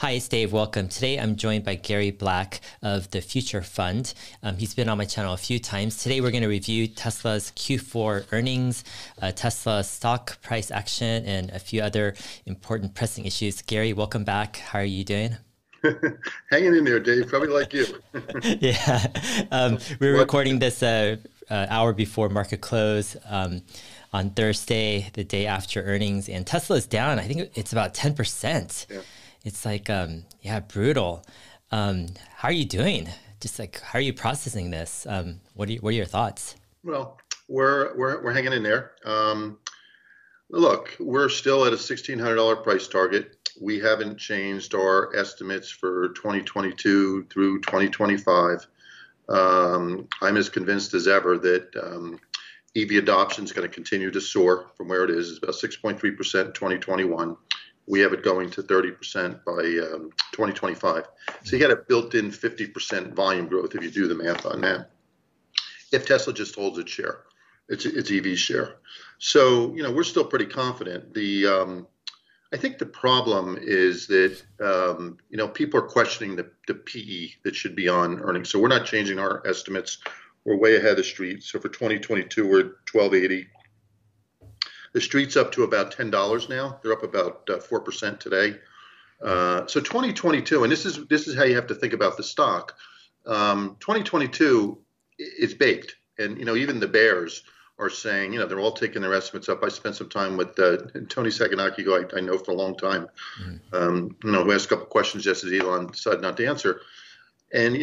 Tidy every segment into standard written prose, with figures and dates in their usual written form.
Hi, it's Dave. Welcome. Today I'm joined by Gary Black of the Future Fund. He's been on my channel a few times. Today we're going to review Tesla's Q4 earnings, Tesla's stock price action, and a few other important pressing issues. Gary, welcome back. How are you doing? Hanging in there, Dave, probably like you. Yeah. We're recording this hour before market close on Thursday, the day after earnings, and Tesla is down. I think it's about 10%. Yeah. It's like, brutal. How are you doing? Just like, how are you processing this? What are your thoughts? Well, we're hanging in there. Look, we're still at a $1,600 price target. We haven't changed our estimates for 2022 through 2025. I'm as convinced as ever that EV adoption is going to continue to soar from where it is. It's about 6.3% in 2021. We have it going to 30% by 2025. So you got a built-in 50% volume growth if you do the math on that. If Tesla just holds its share, its EV share. So, we're still pretty confident. I think the problem is that, people are questioning the PE that should be on earnings. So we're not changing our estimates. We're way ahead of the street. So for 2022, we're at 1280. The street's up to about $10 now. They're up about 4% today. So 2022, and this is how you have to think about the stock. 2022 is baked, and even the bears are saying they're all taking their estimates up. I spent some time with Tony Sacconaghi, who I know for a long time. Who asked a couple questions just as Elon decided not to answer, and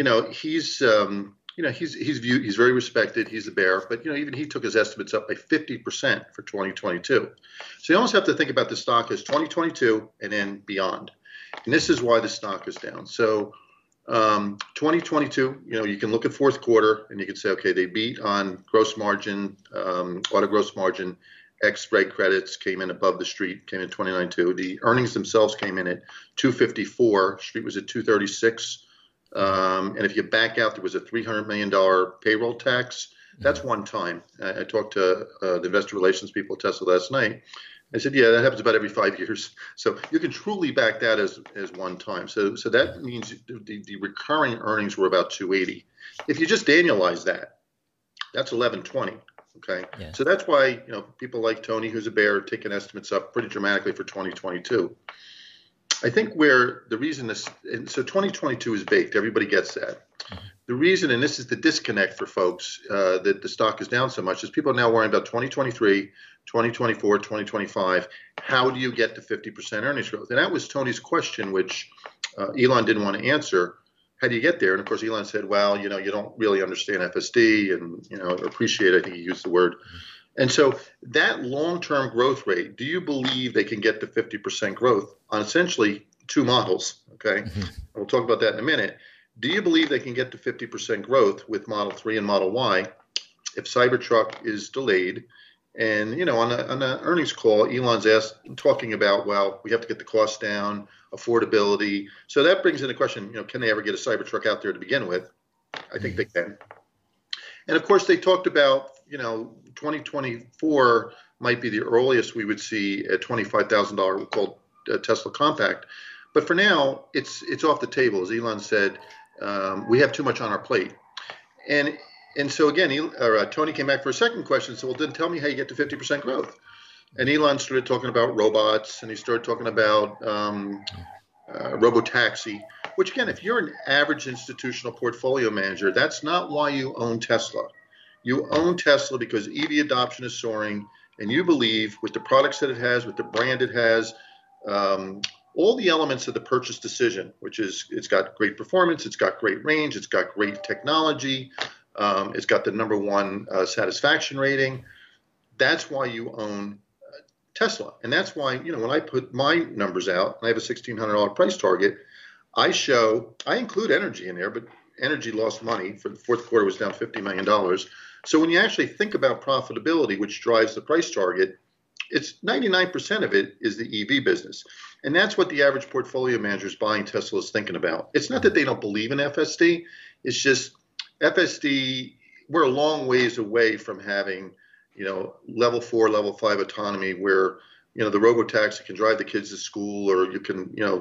he's very respected. He's a bear, but even he took his estimates up by 50% for 2022. So you almost have to think about the stock as 2022 and then beyond. And this is why the stock is down. So 2022, you can look at fourth quarter and you can say, okay, they beat on gross margin, auto gross margin, ex spread credits came in above the street, came in 29.2. The earnings themselves came in at 254. Street was at 236. And if you back out, there was a $300 million payroll tax. That's one time. I talked to the investor relations people at Tesla last night. I said, yeah, that happens about every 5 years. So you can truly back that as one time. So that means the recurring earnings were about 280. If you just annualize that, that's 1120. Okay. Yeah. So that's why, people like Tony, who's a bear, taking estimates up pretty dramatically for 2022. I think where the reason so 2022 is baked, everybody gets that. The reason, and this is the disconnect for folks, that the stock is down so much, is people are now worrying about 2023, 2024, 2025. How do you get to 50% earnings growth? And that was Tony's question, which Elon didn't want to answer. How do you get there? And of course, Elon said, well, you don't really understand FSD and, appreciate, I think he used the word. And so that long-term growth rate, do you believe they can get to 50% growth on essentially two models? Okay. We'll talk about that in a minute. Do you believe they can get to 50% growth with Model 3 and Model Y if Cybertruck is delayed? And, on the earnings call, Elon's talking about, well, we have to get the cost down, affordability. So that brings in the question, can they ever get a Cybertruck out there to begin with? I think they can. And of course, they talked about, 2024 might be the earliest we would see a $25,000 called Tesla Compact. But for now, it's off the table. As Elon said, we have too much on our plate. And so again, Tony came back for a second question. So, well, then tell me how you get to 50% growth. And Elon started talking about robots, and he started talking about robotaxi, which again, if you're an average institutional portfolio manager, that's not why you own Tesla. You own Tesla because EV adoption is soaring, and you believe with the products that it has, with the brand it has, all the elements of the purchase decision, which is it's got great performance, it's got great range, it's got great technology, it's got the #1 satisfaction rating. That's why you own Tesla. And that's why, when I put my numbers out, and I have a $1,600 price target, I include energy in there, but energy lost money. For the fourth quarter, was down $50 million. So when you actually think about profitability, which drives the price target, it's 99% of it is the EV business. And that's what the average portfolio manager buying Tesla is thinking about. It's not that they don't believe in FSD. It's just FSD, we're a long ways away from having, level 4, level 5 autonomy where, the robotaxi can drive the kids to school, or you can,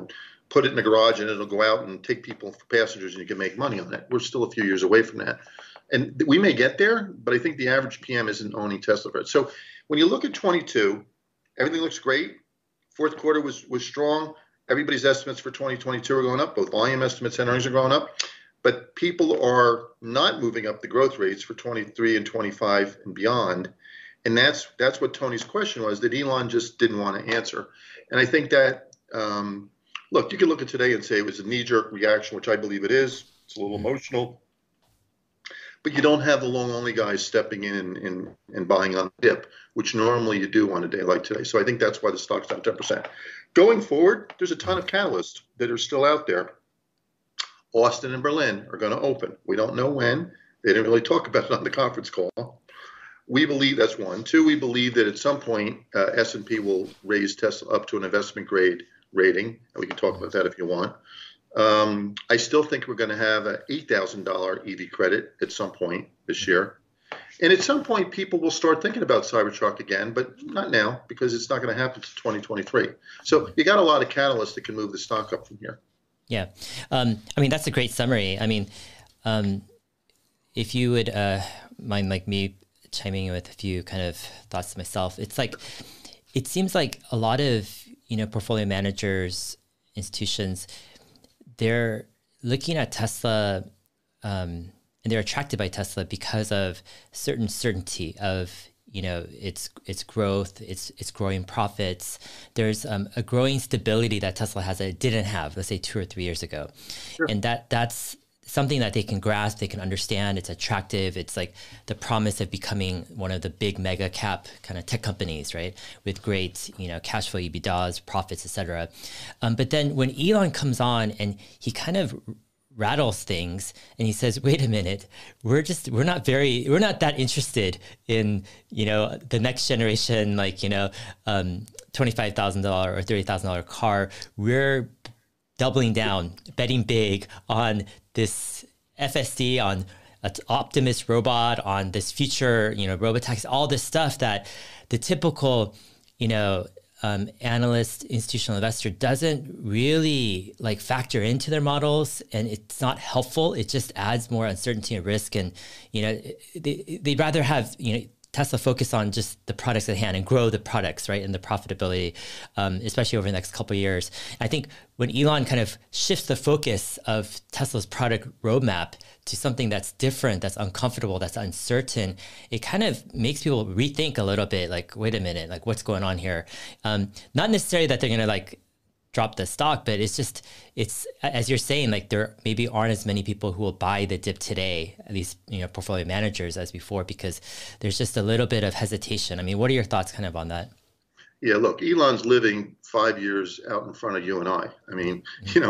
put it in the garage and it'll go out and take people for passengers and you can make money on it. We're still a few years away from that. And we may get there, but I think the average PM isn't owning Tesla credit. So when you look at 22, everything looks great. Fourth quarter was strong. Everybody's estimates for 2022 are going up. Both volume estimates and earnings are going up. But people are not moving up the growth rates for 23 and 25 and beyond. And that's what Tony's question was, that Elon just didn't want to answer. And I think that, look, you can look at today and say it was a knee-jerk reaction, which I believe it is. It's a little emotional. But you don't have the long-only guys stepping in and buying on the dip, which normally you do on a day like today. So I think that's why the stock's down 10%. Going forward, there's a ton of catalysts that are still out there. Austin and Berlin are going to open. We don't know when. They didn't really talk about it on the conference call. We believe that's one. Two, we believe that at some point S&P will raise Tesla up to an investment grade rating. And we can talk about that if you want. I still think we're going to have an $8,000 EV credit at some point this year. And at some point, people will start thinking about Cybertruck again, but not now because it's not going to happen until 2023. So you got a lot of catalysts that can move the stock up from here. Yeah. I mean, that's a great summary. I mean, if you would mind like me chiming in with a few kind of thoughts myself, it's like, it seems like a lot of, portfolio managers, institutions, they're looking at Tesla and they're attracted by Tesla because of certain certainty of, its growth, its growing profits. There's a growing stability that Tesla has that it didn't have, let's say 2 or 3 years ago. Sure. And that's something that they can grasp, they can understand. It's attractive. It's like the promise of becoming one of the big mega cap kind of tech companies, right? With great, cash flow, EBITDAs, profits, et cetera. But then when Elon comes on and he kind of rattles things and he says, wait a minute, we're not that interested in, the next generation, like, $25,000 or $30,000 car. We're doubling down, betting big on this FSD, on an Optimus robot, on this future, robotaxi, all this stuff that the typical, analyst, institutional investor doesn't really like factor into their models, and it's not helpful. It just adds more uncertainty and risk. And, they'd rather have, Tesla focus on just the products at hand and grow the products, right, and the profitability, especially over the next couple of years. I think when Elon kind of shifts the focus of Tesla's product roadmap to something that's different, that's uncomfortable, that's uncertain, it kind of makes people rethink a little bit, like, wait a minute, like what's going on here? Not necessarily that they're going to like drop the stock, but it's as you're saying, like there maybe aren't as many people who will buy the dip today, at least, portfolio managers as before, because there's just a little bit of hesitation. I mean, what are your thoughts kind of on that? Yeah, look, Elon's living 5 years out in front of you and I. I mean,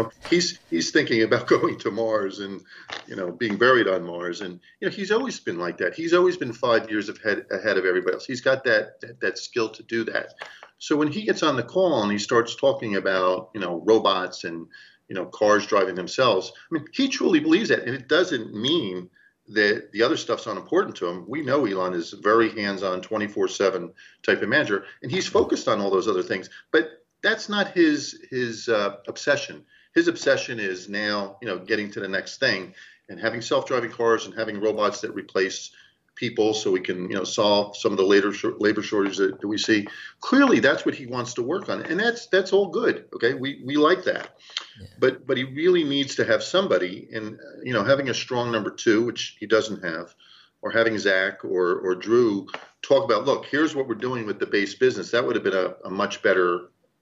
he's thinking about going to Mars and, being buried on Mars. And, he's always been like that. He's always been 5 years ahead of everybody else. He's got that skill to do that. So when he gets on the call and he starts talking about, robots and, cars driving themselves, I mean, he truly believes that. And it doesn't mean that the other stuff's unimportant to him. We know Elon is very hands-on, 24/7 type of manager, and he's focused on all those other things. But that's not his obsession. His obsession is now, getting to the next thing and having self-driving cars and having robots that replace people, so we can, solve some of the labor shortages that we see. Clearly, that's what he wants to work on, and that's all good. Okay, we like that, yeah. But he really needs to have somebody, and having a strong number two, which he doesn't have, or having Zach or Drew talk about, look, here's what we're doing with the base business. That would have been a much better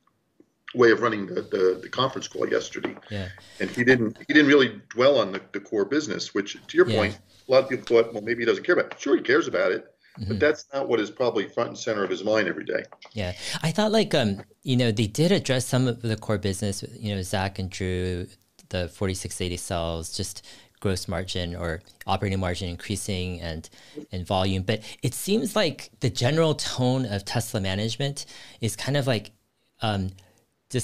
way of running the conference call yesterday. Yeah. And he didn't really dwell on the core business, which, to your point, a lot of people thought, well, maybe he doesn't care about it. Sure, he cares about it, but that's not what is probably front and center of his mind every day. Yeah. I thought they did address some of the core business, Zach and Drew, the 4680 cells, just gross margin or operating margin increasing and volume. But it seems like the general tone of Tesla management is kind of like, just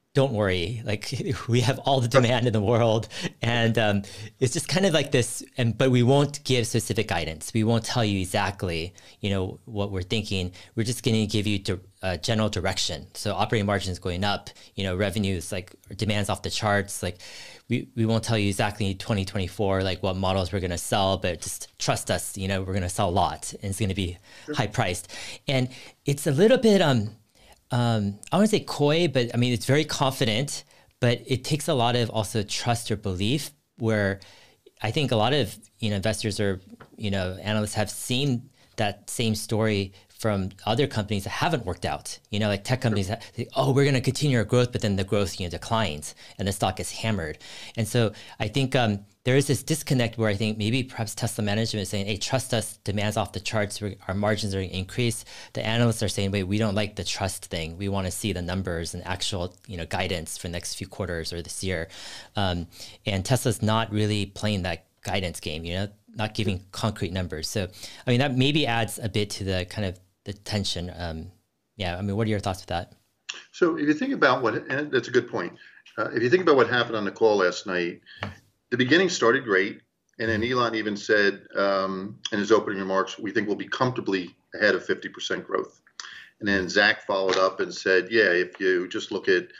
don't worry, like we have all the demand in the world, and it's just kind of like this. But we won't give specific guidance. We won't tell you exactly, what we're thinking. We're just going to give you general direction. So operating margin is going up. Revenues, like demands off the charts. Like we won't tell you exactly 2024 like what models we're going to sell, but just trust us. We're going to sell a lot, and it's going to be high priced. And it's a little bit I want to say coy, but I mean, it's very confident, but it takes a lot of also trust or belief, where I think a lot of, investors or, analysts have seen that same story from other companies that haven't worked out, like tech companies that say, oh, we're going to continue our growth, but then the growth, declines and the stock is hammered. And so I think there is this disconnect where I think maybe perhaps Tesla management is saying, hey, trust us, demand's off the charts, our margins are increased. The analysts are saying, wait, we don't like the trust thing. We want to see the numbers and actual, guidance for the next few quarters or this year. And Tesla's not really playing that guidance game, not giving concrete numbers. So, I mean, that maybe adds a bit to the kind of the tension. What are your thoughts with that? So if you think about and that's a good point. If you think about what happened on the call last night, the beginning started great. And then Elon even said in his opening remarks, we think we'll be comfortably ahead of 50% growth. And then Zach followed up and said, yeah, if you just look at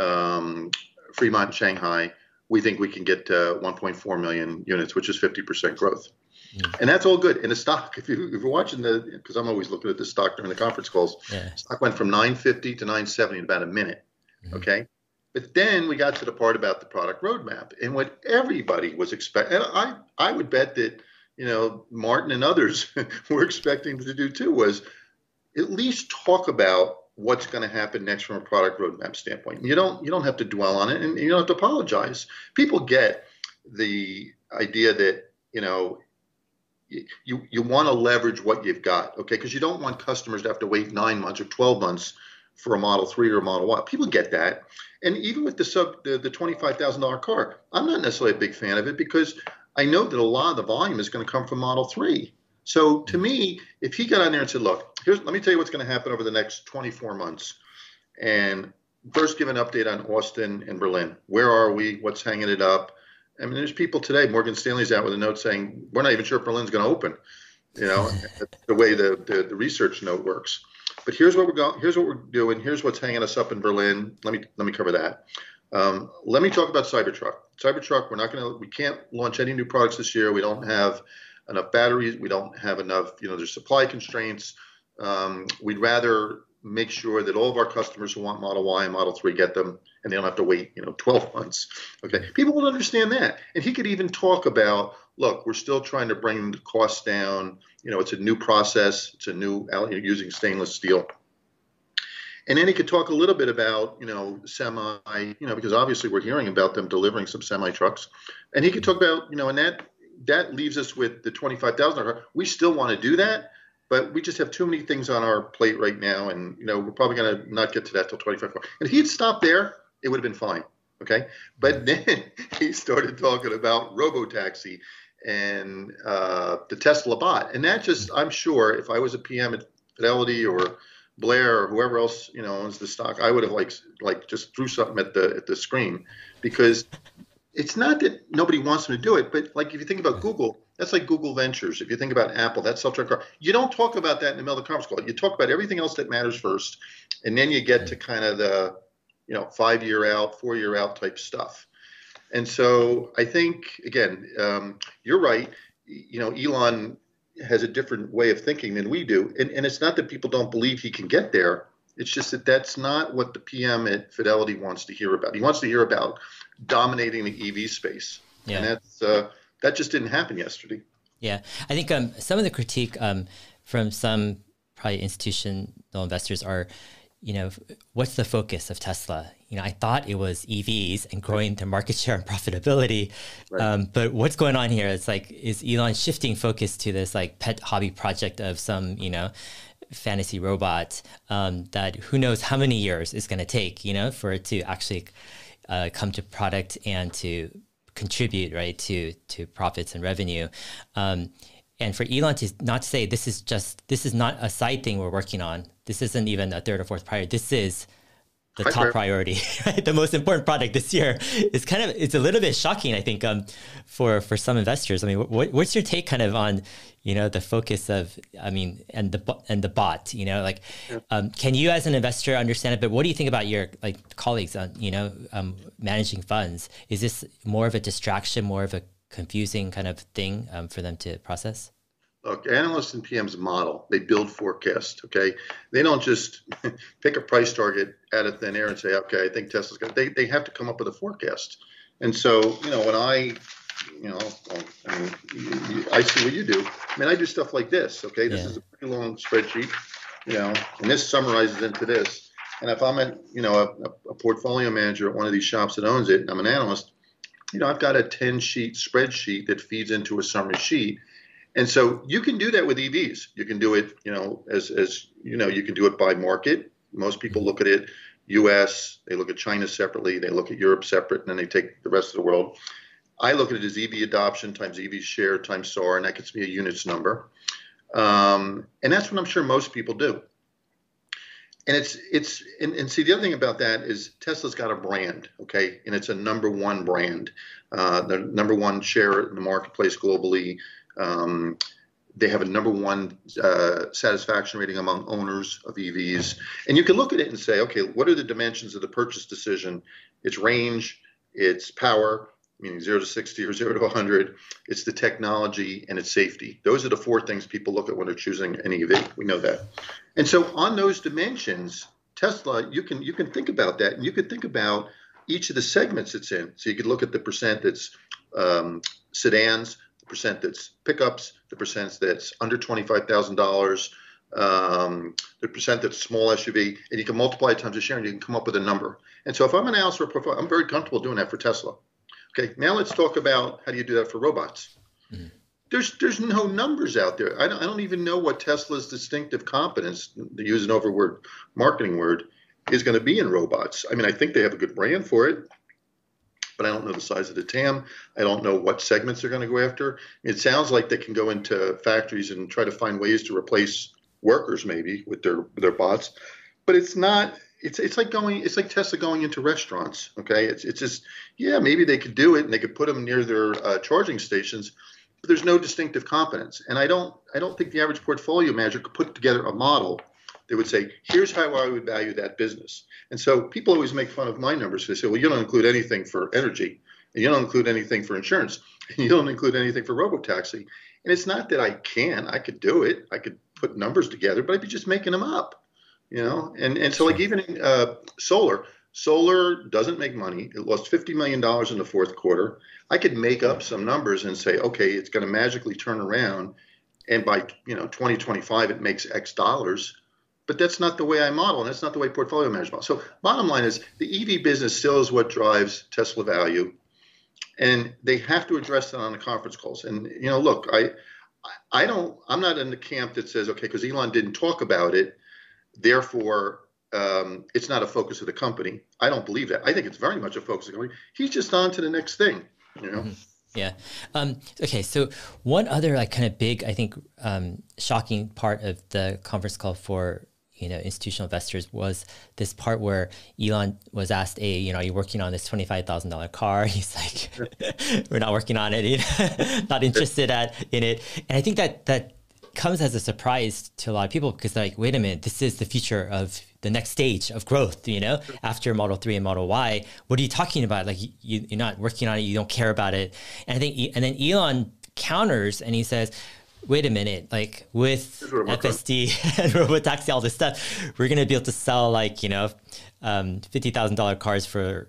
Fremont and Shanghai, we think we can get to 1.4 million units, which is 50% growth. And that's all good. And the stock, if you're watching because I'm always looking at the stock during the conference calls, stock went from 950 to 970 in about a minute. Okay. But then we got to the part about the product roadmap, and what everybody was expecting, and I would bet that, Martin and others were expecting to do too, was at least talk about what's going to happen next from a product roadmap standpoint. You don't have to dwell on it, and you don't have to apologize. People get the idea that, you want to leverage what you've got, okay? Because you don't want customers to have to wait 9 months or 12 months for a Model 3 or a Model Y. People get that. And even with the $25,000 car, I'm not necessarily a big fan of it, because I know that a lot of the volume is going to come from Model 3. So to me, if he got on there and said, look, let me tell you what's going to happen over the next 24 months. And first give an update on Austin and Berlin. Where are we? What's hanging it up? I mean, there's people today, Morgan Stanley's out with a note saying, we're not even sure if Berlin's going to open, the way the research note works. But here's what we're doing. Here's what's hanging us up in Berlin. Let me cover that. Let me talk about Cybertruck. Cybertruck, we can't launch any new products this year. We don't have enough batteries. We don't have enough, there's supply constraints. We'd rather make sure that all of our customers who want Model Y and Model 3 get them, and they don't have to wait, 12 months. Okay, people will understand that. And he could even talk about, look, we're still trying to bring the costs down. It's a new process. It's a new, using stainless steel. And then he could talk a little bit about, semi, because obviously we're hearing about them delivering some semi trucks. And he could talk about, and that leaves us with the $25,000. We still want to do that, but we just have too many things on our plate right now. And, we're probably going to not get to that till 25. And if he had stopped there, it would have been fine. Okay. But then he started talking about robotaxi and the Tesla bot. And that just, I'm sure if I was a PM at Fidelity or Blair or whoever else, owns the stock, I would have like just threw something at the screen, because it's not that nobody wants them to do it, but like if you think about Google, that's like Google Ventures. If you think about Apple, that's self-driving car. You don't talk about that in the middle of the conference call. You talk about everything else that matters first, and then you get to kind of the 5-year out, 4-year out type stuff. And so I think, again, you're right. Elon has a different way of thinking than we do. And it's not that people don't believe he can get there. It's just that that's not what the PM at Fidelity wants to hear about. He wants to hear about dominating the EV space. Yeah. And that just didn't happen yesterday. Yeah. I think some of the critique from some probably institutional investors are, what's the focus of Tesla? I thought it was EVs and growing their market share and profitability. Right. But what's going on here? It's like, is Elon shifting focus to this like pet hobby project of some, fantasy robot that who knows how many years it's going to take, for it to actually come to product and to contribute, right, to profits and revenue. And for Elon to not say this is not a side thing we're working on. This isn't even a third or fourth priority. This is the top priority, right? The most important product this year is it's a little bit shocking, I think, for some investors. I mean, what's your take kind of on, the focus of, and the bot, like, can you as an investor understand it? But what do you think about your colleagues on, managing funds? Is this more of a distraction, more of a confusing kind of thing for them to process? Look, analysts and PMs model. They build forecast, okay? They don't just pick a price target out of thin air and say, okay, I think Tesla's going to, they have to come up with a forecast. And so, when I see what you do. I do stuff like this, okay? This is a pretty long spreadsheet, and this summarizes into this. And if I'm a portfolio manager at one of these shops that owns it, and I'm an analyst, I've got a 10-sheet spreadsheet that feeds into a summary sheet. And so you can do that with EVs. You can do it, you can do it by market. Most people look at it, US, they look at China separately, they look at Europe separate, and then they take the rest of the world. I look at it as EV adoption times EV share times SAR, and that gets me a units number. And that's what I'm sure most people do. And see, the other thing about that is Tesla's got a brand, okay? And it's a number one brand, the number one share in the marketplace globally. They have a number one satisfaction rating among owners of EVs. And you can look at it and say, okay, what are the dimensions of the purchase decision? It's range, it's power, meaning 0 to 60 or 0 to 100. It's the technology and it's safety. Those are the four things people look at when they're choosing an EV. We know that. And so on those dimensions, Tesla, you can think about that, and you could think about each of the segments it's in. So you could look at the percent that's sedans, the percent that's pickups, the percent that's under $25,000, the percent that's small SUV, and you can multiply it times the share, and you can come up with a number. And so if I'm an analyst for a portfolio, I'm very comfortable doing that for Tesla. Okay, now let's talk about how do you do that for robots. Mm-hmm. There's no numbers out there. I don't even know what Tesla's distinctive competence, to use an overword marketing word, is going to be in robots. I think they have a good brand for it, but I don't know the size of the TAM. I don't know what segments they're going to go after. It sounds like they can go into factories and try to find ways to replace workers maybe with their bots, but it's not. It's like Tesla going into restaurants. Okay, it's just, yeah, maybe they could do it and they could put them near their charging stations, but there's no distinctive competence. And I don't think the average portfolio manager could put together a model that would say, here's how I would value that business. And so people always make fun of my numbers. They say, well, you don't include anything for energy, and you don't include anything for insurance, and you don't include anything for robotaxi. And it's not that I could do it. I could put numbers together, but I'd be just making them up. And so like even in solar doesn't make money. It lost $50 million in the fourth quarter. I could make up some numbers and say, okay, it's going to magically turn around, and by 2025 it makes X dollars. But that's not the way I model, and that's not the way portfolio managers model. So bottom line is the EV business still is what drives Tesla value, and they have to address that on the conference calls. And look, I'm not in the camp that says, okay, because Elon didn't talk about it, therefore, it's not a focus of the company. I don't believe that. I think it's very much a focus of the company. He's just on to the next thing, Mm-hmm. Yeah. Okay. So one other kind of big, I think, shocking part of the conference call for institutional investors was this part where Elon was asked, "Hey, are you working on this $25,000 car?" He's like, "We're not working on it. Not interested in it." And I think that comes as a surprise to a lot of people, because they're like, wait a minute, this is the future of the next stage of growth, after Model 3 and Model Y. What are you talking about? Like, you're not working on it, you don't care about it. And and then Elon counters and he says, wait a minute, like with FSD and robotaxi, all this stuff, we're going to be able to sell $50,000 cars for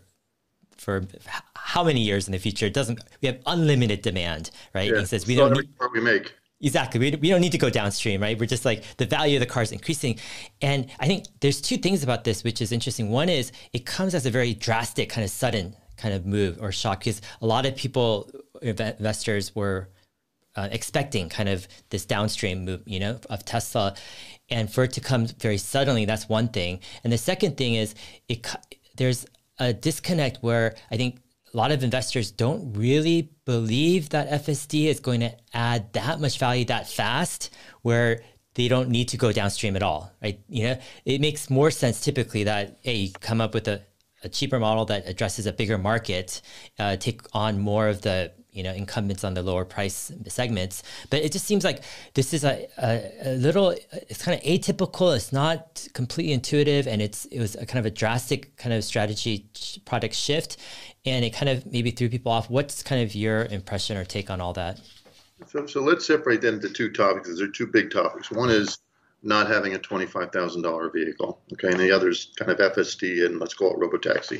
how many years in the future? We have unlimited demand, right? Yeah. He says, we don't need what we make. Exactly. We don't need to go downstream, right? We're just like, the value of the car is increasing. And I think there's two things about this, which is interesting. One is it comes as a very drastic, kind of sudden kind of move or shock, because a lot of people, investors, were expecting kind of this downstream move, of Tesla. And for it to come very suddenly, that's one thing. And the second thing is there's a disconnect where I think a lot of investors don't really believe that FSD is going to add that much value that fast, where they don't need to go downstream at all, right? You know, it makes more sense typically that, hey, you come up with a cheaper model that addresses a bigger market, take on more of the, you know, incumbents on the lower price segments. But it just seems like this is a little, it's kind of atypical. It's not completely intuitive. And it was a kind of a drastic kind of strategy product shift. And it kind of maybe threw people off. What's kind of your impression or take on all that? So let's separate them into two topics, because they're two big topics. One is not having a $25,000 vehicle, okay, and the other is kind of FSD and let's call it robotaxi.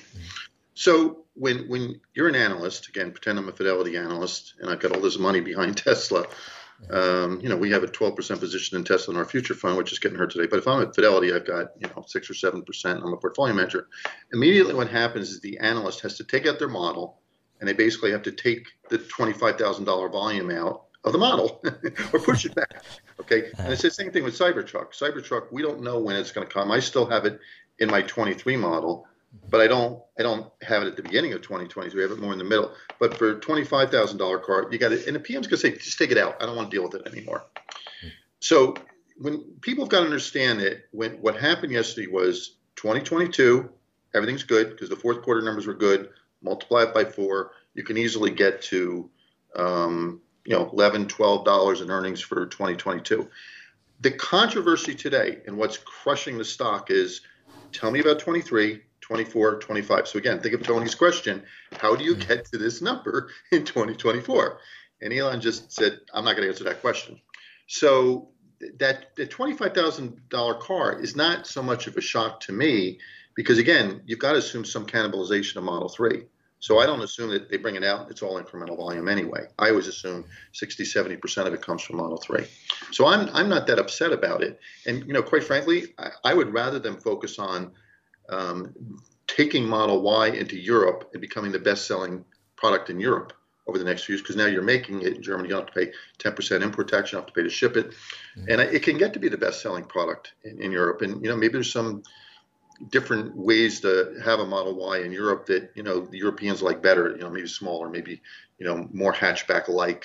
So when you're an analyst, again, pretend I'm a Fidelity analyst and I've got all this money behind Tesla. You know, we have a 12% position in Tesla in our future fund, which is getting hurt today. But if I'm at Fidelity, I've got, you know, 6 or 7%. I'm a portfolio manager. Immediately what happens is the analyst has to take out their model, and they basically have to take the $25,000 volume out of the model or push it back. Okay. And it's the same thing with Cybertruck. Cybertruck, we don't know when it's going to come. I still have it in my 23 model, but I don't have it at the beginning of 2023. I have it more in the middle. But for a $25,000 car, you got it. And the PM's going to say, just take it out. I don't want to deal with it anymore. So when people have got to understand that what happened yesterday was 2022, everything's good because the fourth quarter numbers were good. Multiply it by 4. You can easily get to, you know, $11, $12 in earnings for 2022. The controversy today and what's crushing the stock is, tell me about 23, 24, 25. So again, think of Tony's question, how do you get to this number in 2024? And Elon just said, I'm not going to answer that question. So that the $25,000 car is not so much of a shock to me because, again, you've got to assume some cannibalization of Model 3. So I don't assume that they bring it out. It's all incremental volume anyway. I always assume 60, 70% of it comes from Model 3. So I'm not that upset about it. And, you know, quite frankly, I would rather them focus on taking Model Y into Europe and becoming the best-selling product in Europe over the next few years, because now you're making it in Germany. You don't have to pay 10% import tax. You don't have to pay to ship it. And it can get to be the best-selling product in Europe. And, you know, maybe there's some different ways to have a Model Y in Europe that, you know, the Europeans like better, you know, maybe smaller, maybe, you know, more hatchback-like.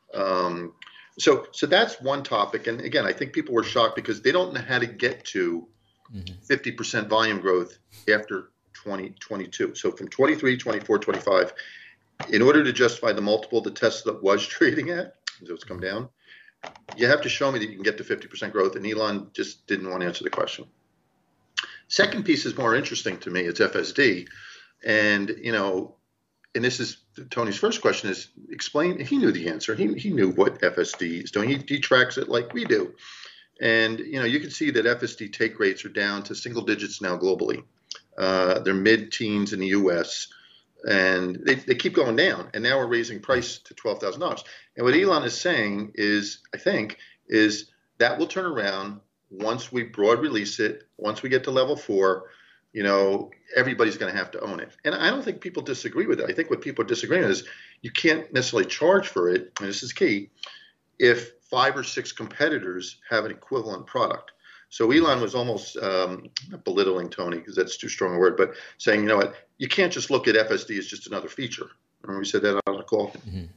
So that's one topic. And again, I think people were shocked because they don't know how to get to 50% volume growth after 2022. So from 23, 24, 25, in order to justify the multiple the Tesla was trading at, so it's come down, you have to show me that you can get to 50% growth. And Elon just didn't want to answer the question. Second piece is more interesting to me. It's FSD. And, you know, and this is Tony's first question is explain. He knew the answer. He knew what FSD is doing. He tracks it like we do. And, you know, you can see that FSD take rates are down to single digits now globally. They're mid-teens in the U.S. And they keep going down. And now we're raising price to $12,000. And what Elon is saying is, I think, is that will turn around once we broad release it, once we get to level 4, you know, everybody's going to have to own it. And I don't think people disagree with it. I think what people are disagreeing is you can't necessarily charge for it, and this is key, if 5 or 6 competitors have an equivalent product. So Elon was almost not belittling Tony, because that's too strong a word, but saying, you know what, you can't just look at FSD as just another feature. Remember we said that on the call?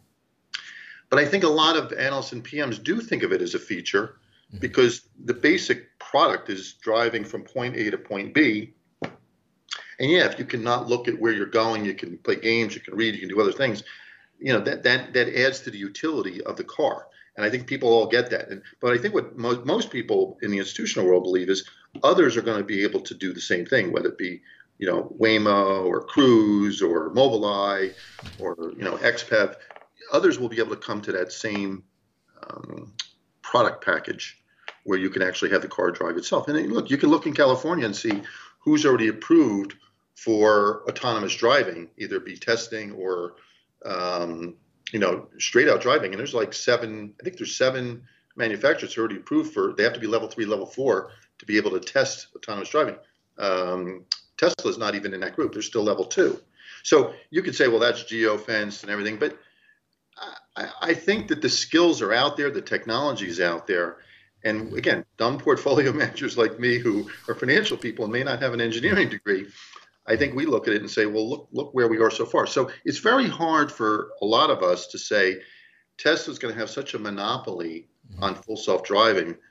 But I think a lot of analysts and PMs do think of it as a feature, because the basic product is driving from point A to point B. And yeah, if you cannot look at where you're going, you can play games, you can read, you can do other things, you know, that adds to the utility of the car. And I think people all get that. But I think what most people in the institutional world believe is others are going to be able to do the same thing, whether it be, you know, Waymo or Cruise or Mobileye or, you know, XPEV. Others will be able to come to that same product package where you can actually have the car drive itself. And look, you can look in California and see who's already approved for autonomous driving, either be testing or, you know, straight out driving. And there's like 7 manufacturers already approved for, they have to be level 3, level 4 to be able to test autonomous driving. Tesla's not even in that group. They're still level 2. So you could say, well, that's geo-fenced and everything, but I think that the skills are out there, the technology is out there. And again, dumb portfolio managers like me who are financial people and may not have an engineering degree, I think we look at it and say, well, look where we are so far. So it's very hard for a lot of us to say Tesla's going to have such a monopoly on full self-driving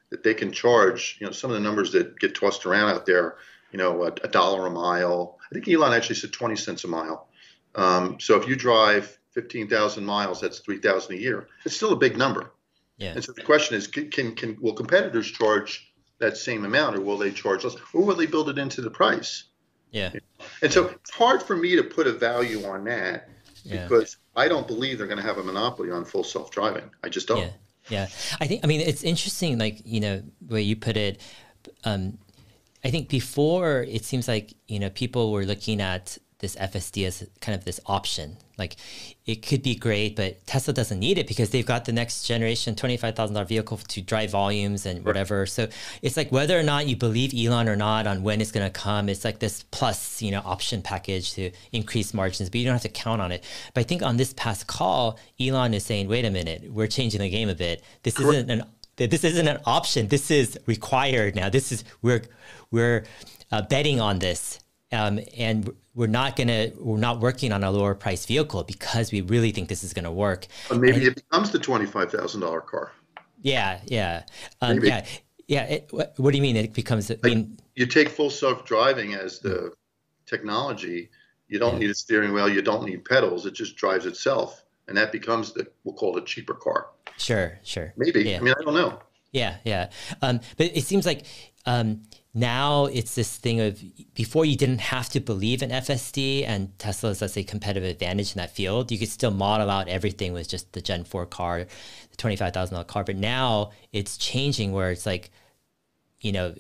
that they can charge, some of the numbers that get tossed around out there, a dollar a mile. I think Elon actually said 20 cents a mile. So if you drive 15,000 miles, that's 3,000 a year. It's still a big number. Yeah. And so the question is, will competitors charge that same amount, or will they charge less, or will they build it into the price? Yeah. And so it's hard for me to put a value on that because I don't believe they're going to have a monopoly on full self-driving. I just don't. Yeah. I mean, it's interesting, like, where you put it. I think before it seems like, people were looking at this FSD as kind of this option. Like, it could be great, but Tesla doesn't need it because they've got the next generation $25,000 vehicle to drive volumes and whatever. So it's like whether or not you believe Elon or not on when it's going to come, it's like this plus, option package to increase margins, but you don't have to count on it. But I think on this past call, Elon is saying, wait a minute, we're changing the game a bit. This isn't an option. This is required now. We're betting on this. And we're not working on a lower price vehicle because we really think this is going to work. Or maybe it becomes the $25,000 car. Yeah. What do you mean it becomes? You take full self-driving as the technology. You don't need a steering wheel. You don't need pedals. It just drives itself, and that becomes we'll call it a cheaper car. Sure. Maybe. Yeah. I mean, I don't know. Yeah. But it seems like now it's this thing of before you didn't have to believe in FSD and Tesla's, let's say, competitive advantage in that field. You could still model out everything with just the Gen 4 car, the $25,000 car. But now it's changing where it's like, you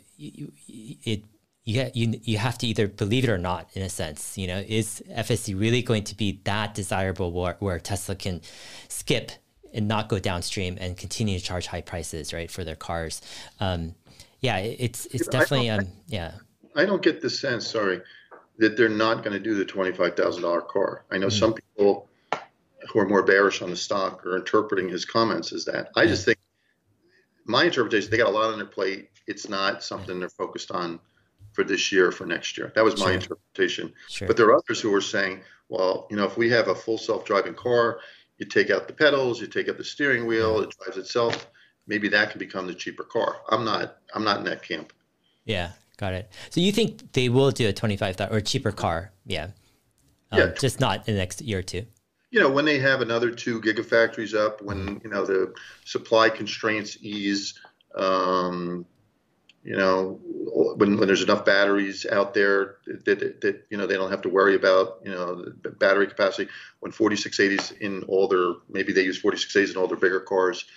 have to either believe it or not, in a sense. Is FSD really going to be that desirable where Tesla can skip and not go downstream and continue to charge high prices, right, for their cars? It's definitely I don't get the sense, that they're not going to do the $25,000 car. I know some people who are more bearish on the stock are interpreting his comments as that. I just think my interpretation, they got a lot on their plate. It's not something they're focused on for this year or for next year. That was my interpretation. Sure. But there are others who are saying, well, if we have a full self-driving car, you take out the pedals, you take out the steering wheel, it drives itself. Maybe that could become the cheaper car. I'm not in that camp. Yeah, got it. So you think they will do a 25,000 or a cheaper car? Yeah. Just not in the next year or two. When they have another 2 gigafactories up, when the supply constraints ease, when there's enough batteries out there that they don't have to worry about the battery capacity. When 4680s maybe they use 4680s in all their bigger cars.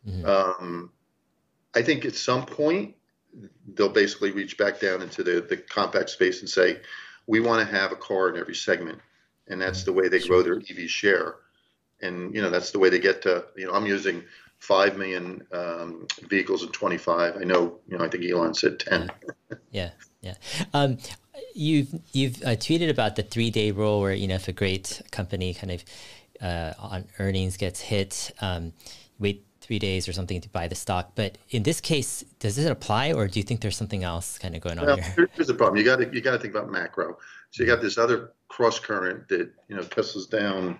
I think at some point they'll basically reach back down into the compact space and say, we want to have a car in every segment. And that's the way they grow their EV share. And, that's the way they get to, I'm using 5 million vehicles in 25. I know, I think Elon said 10. Yeah. You've tweeted about the 3-day rule where, if a great company kind of on earnings gets hit, wait 3 days or something to buy the stock. But in this case, does it apply, or do you think there's something else kind of going on here? Here's the problem. You got to think about macro. So you got this other cross current that Tesla's down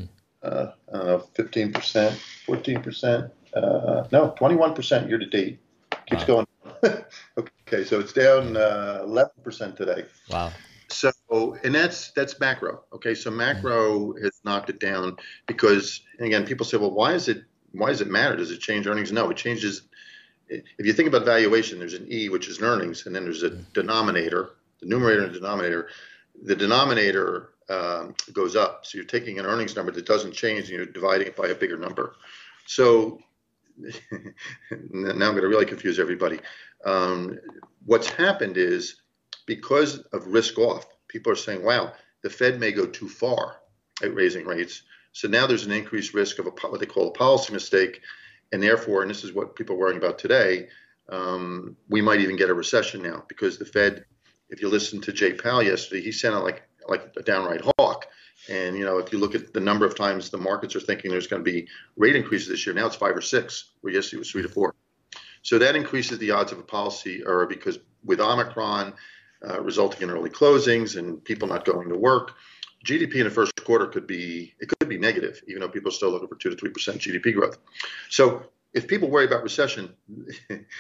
15%, 14%, no, 21% year to date. Keeps going. Okay, so it's down 11% today. Wow. So, and that's macro. Okay, so macro has knocked it down because, and again, people say, well, why does it matter? Does it change earnings? No, it changes. If you think about valuation, there's an E, which is earnings, and then there's a denominator, the numerator and denominator. The denominator goes up. So you're taking an earnings number that doesn't change and you're dividing it by a bigger number. So now I'm going to really confuse everybody. What's happened is because of risk off, people are saying, wow, the Fed may go too far at raising rates. So now there's an increased risk of what they call a policy mistake. And therefore, and this is what people are worrying about today, we might even get a recession now because the Fed, if you listen to Jay Powell yesterday, he sounded like a downright hawk. And, if you look at the number of times the markets are thinking there's going to be rate increases this year, now it's 5 or 6, where yesterday it was 3 to 4. So that increases the odds of a policy error because with Omicron resulting in early closings and people not going to work, GDP in the first quarter could be negative, even though people are still looking for 2 to 3% GDP growth. So if people worry about recession,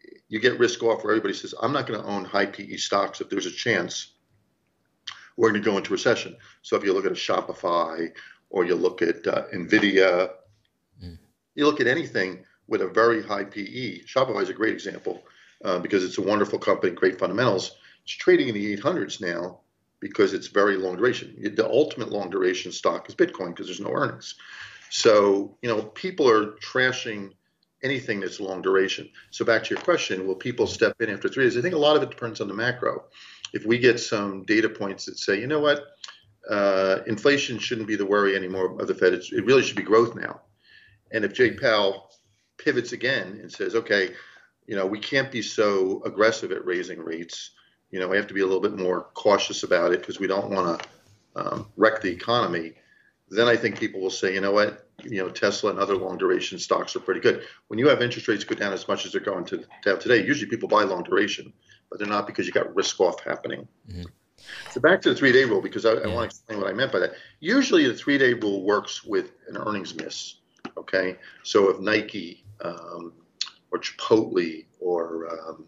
you get risk off where everybody says, I'm not going to own high PE stocks if there's a chance we're going to go into recession. So if you look at a Shopify or you look at NVIDIA, you look at anything with a very high PE. Shopify is a great example because it's a wonderful company, great fundamentals. It's trading in the 800s now because it's very long duration. The ultimate long duration stock is Bitcoin because there's no earnings. So, people are trashing anything that's long duration. So back to your question, will people step in after 3 days? I think a lot of it depends on the macro. If we get some data points that say, you know what, inflation shouldn't be the worry anymore of the Fed. It really should be growth now. And if Jay Powell pivots again and says, okay, we can't be so aggressive at raising rates. We have to be a little bit more cautious about it because we don't want to wreck the economy. Then I think people will say, you know what, Tesla and other long duration stocks are pretty good. When you have interest rates go down as much as they're going to have today, usually people buy long duration, but they're not because you got risk off happening. Mm-hmm. So back to the 3-day rule, because I want to explain what I meant by that. Usually the 3-day rule works with an earnings miss. Okay, so if Nike or Chipotle or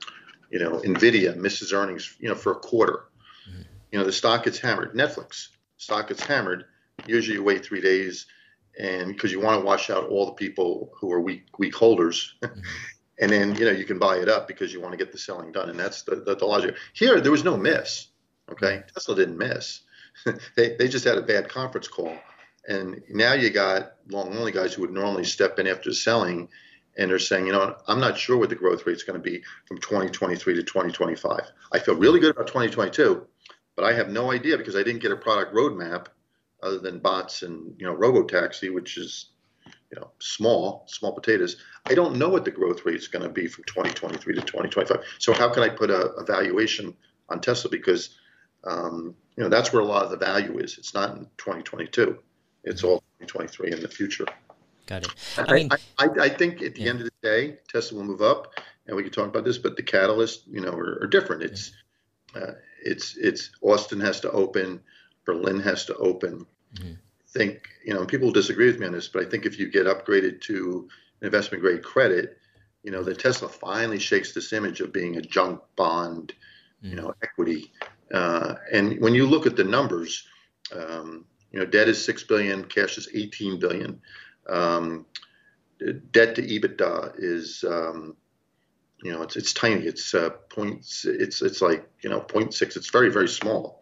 NVIDIA misses earnings, for a quarter, the stock gets hammered. Netflix stock gets hammered. Usually you wait 3 days, and because you want to wash out all the people who are weak holders, and then you can buy it up because you want to get the selling done, and that's the logic. Here there was no miss. Okay, Tesla didn't miss. they just had a bad conference call. And now you got long-only guys who would normally step in after selling, and they're saying, I'm not sure what the growth rate is going to be from 2023 to 2025. I feel really good about 2022, but I have no idea because I didn't get a product roadmap other than bots and, Robotaxi, which is, small potatoes. I don't know what the growth rate is going to be from 2023 to 2025. So how can I put a valuation on Tesla? Because, that's where a lot of the value is. It's not in 2022. It's all 2023 in the future. Got it. I think at the end of the day, Tesla will move up, and we can talk about this. But the catalysts, are different. It's Austin has to open, Berlin has to open. I think people disagree with me on this, but I think if you get upgraded to investment grade credit, the Tesla finally shakes this image of being a junk bond, equity. And when you look at the numbers. Debt is $6 billion, cash is $18 billion. Debt to EBITDA is, it's tiny. It's points. It's like 0.6. It's very, very small.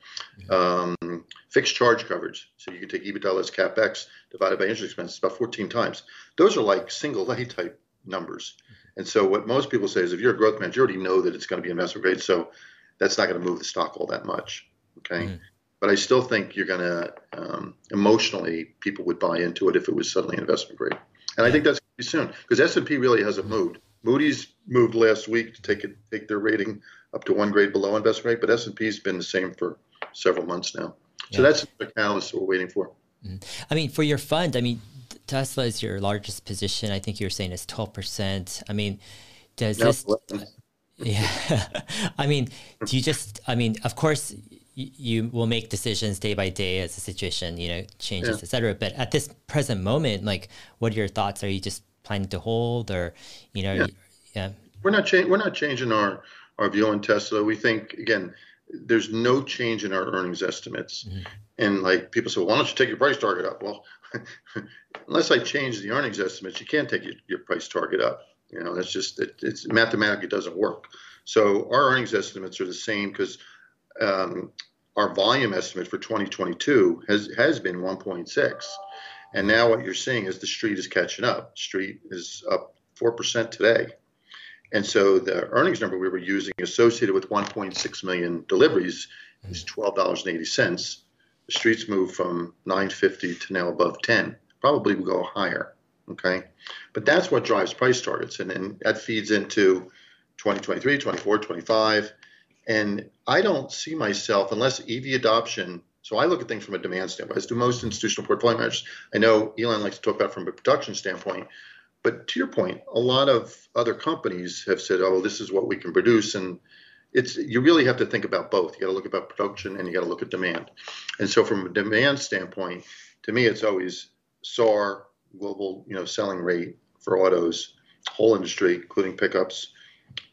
Fixed charge coverage. So you can take EBITDA less capex divided by interest expense. It's about 14 times. Those are like single A type numbers. And so what most people say is, if you're a growth manager, you already know that it's going to be investment grade. So that's not going to move the stock all that much. Okay. But I still think you're going to, emotionally, people would buy into it if it was suddenly investment grade. And I think that's going to be soon because S&P really hasn't moved. Moody's moved last week to take their rating up to 1 grade below investment grade, but S&P's been the same for several months now. So that's the catalyst we're waiting for. For your fund, Tesla is your largest position. I think you were saying it's 12%. Does this... 11. Yeah. Do you just... of course... You will make decisions day by day as the situation, changes, et cetera. But at this present moment, what are your thoughts? Are you just planning to hold, or, We're not changing our view on Tesla. We think, again, there's no change in our earnings estimates. And people say, well, why don't you take your price target up? Well, unless I change the earnings estimates, you can't take your price target up. That's just it's mathematically doesn't work. So our earnings estimates are the same because. Our volume estimate for 2022 has been 1.6, and now what you're seeing is the street is catching up. Street is up 4% today, and so the earnings number we were using associated with 1.6 million deliveries is $12.80. The street's moved from $9.50 to now above $10. Probably will go higher. Okay, but that's what drives price targets, and then that feeds into 2023, 24, 25. And I don't see myself, unless EV adoption, so I look at things from a demand standpoint, as do most institutional portfolio managers. I know Elon likes to talk about from a production standpoint, but to your point, a lot of other companies have said, oh, this is what we can produce. And you really have to think about both. You got to look about production and you got to look at demand. And so from a demand standpoint, to me, it's always SAAR, global selling rate for autos, whole industry, including pickups,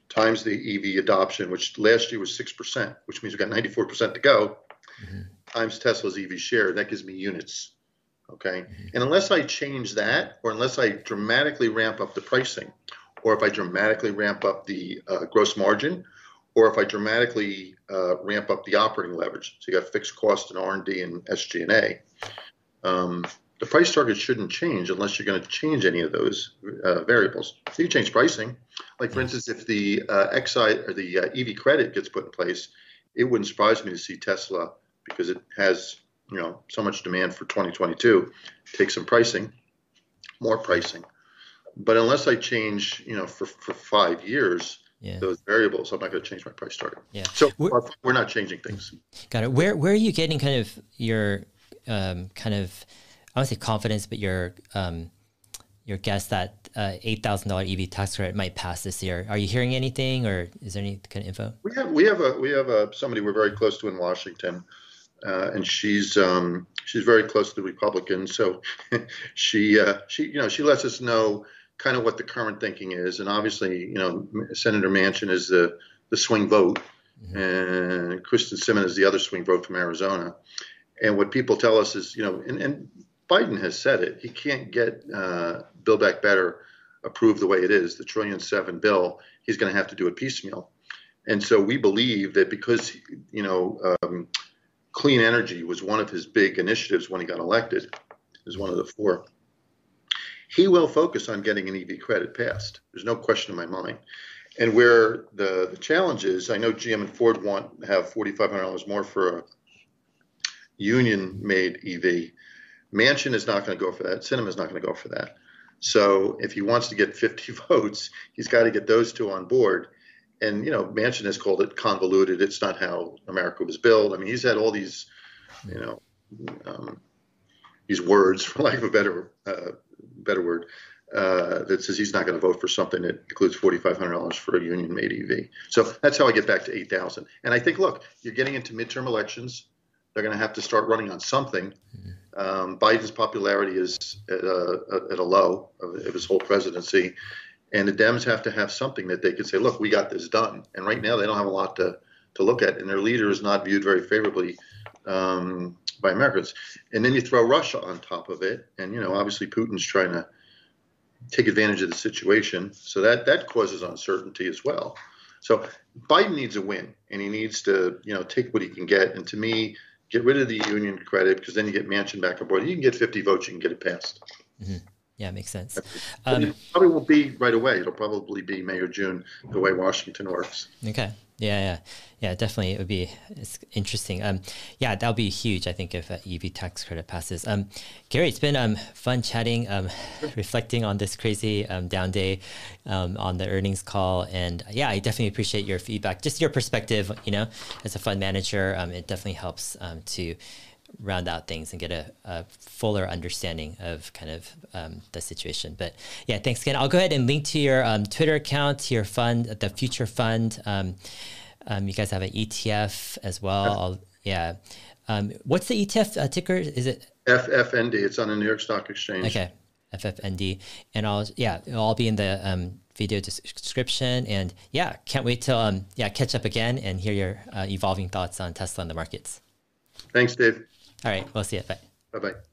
times the EV adoption, which last year was 6%, which means we've got 94% to go, times Tesla's EV share, that gives me units. Okay. And unless I change that, or unless I dramatically ramp up the pricing, or if I dramatically ramp up the gross margin, or if I dramatically ramp up the operating leverage, so you got fixed cost and R&D and SG&A, the price target shouldn't change unless you're going to change any of those variables. So you change pricing. Like, for instance, if the Xi or the EV credit gets put in place, it wouldn't surprise me to see Tesla, because it has so much demand for 2022, take some pricing, more pricing. But unless I change, for 5 years, those variables, I'm not going to change my price target. Yeah. So we're not changing things. Got it. Where are you getting kind of your I won't say confidence, but your guess that $8,000 EV tax credit might pass this year? Are you hearing anything, or is there any kind of info? We have somebody we're very close to in Washington. And she's very close to the Republicans, so she lets us know kind of what the current thinking is, and obviously Senator Manchin is the swing vote, and Kristen Sinema is the other swing vote from Arizona. And what people tell us is and Biden has said it, he can't get Build Back Better approved the way it is, the $1.7 trillion bill. He's going to have to do it piecemeal, and so we believe that because clean energy was one of his big initiatives when he got elected. It was one of the 4. He will focus on getting an EV credit passed. There's no question in my mind. And where the challenge is, I know GM and Ford want to have $4,500 more for a union-made EV. Manchin is not going to go for that. Sinema is not going to go for that. So if he wants to get 50 votes, he's got to get those 2 on board. And, Manchin has called it convoluted. It's not how America was built. I mean, he's had all these, these words, for lack of a better word, that says he's not going to vote for something that includes $4,500 for a union-made EV. So that's how I get back to 8,000. And I think, look, you're getting into midterm elections. They're going to have to start running on something. Biden's popularity is at a low of his whole presidency. And the Dems have to have something that they could say, look, we got this done. And right now they don't have a lot to look at. And their leader is not viewed very favorably by Americans. And then you throw Russia on top of it. And, obviously Putin's trying to take advantage of the situation. So that causes uncertainty as well. So Biden needs a win, and he needs to, take what he can get. And to me, get rid of the union credit, because then you get Manchin back on board. You can get 50 votes, you can get it passed. Mm-hmm. Yeah, makes sense. It probably won't be right away. It'll probably be May or June, the way Washington works. Okay. Yeah, definitely. It's interesting. That'll be huge, I think, if EV tax credit passes. Gary, it's been fun chatting, reflecting on this crazy down day on the earnings call. And I definitely appreciate your feedback, just your perspective, as a fund manager. It definitely helps to round out things and get a fuller understanding of kind of the situation. But thanks again. I'll go ahead and link to your Twitter account, to your fund, the Future Fund. You guys have an ETF as well. What's the ETF ticker? Is it FFND? It's on the New York Stock Exchange. Okay, FFND. And it'll all be in the video description. And can't wait till catch up again and hear your evolving thoughts on Tesla and the markets. Thanks, Dave. All right, we'll see you. Bye. Bye-bye.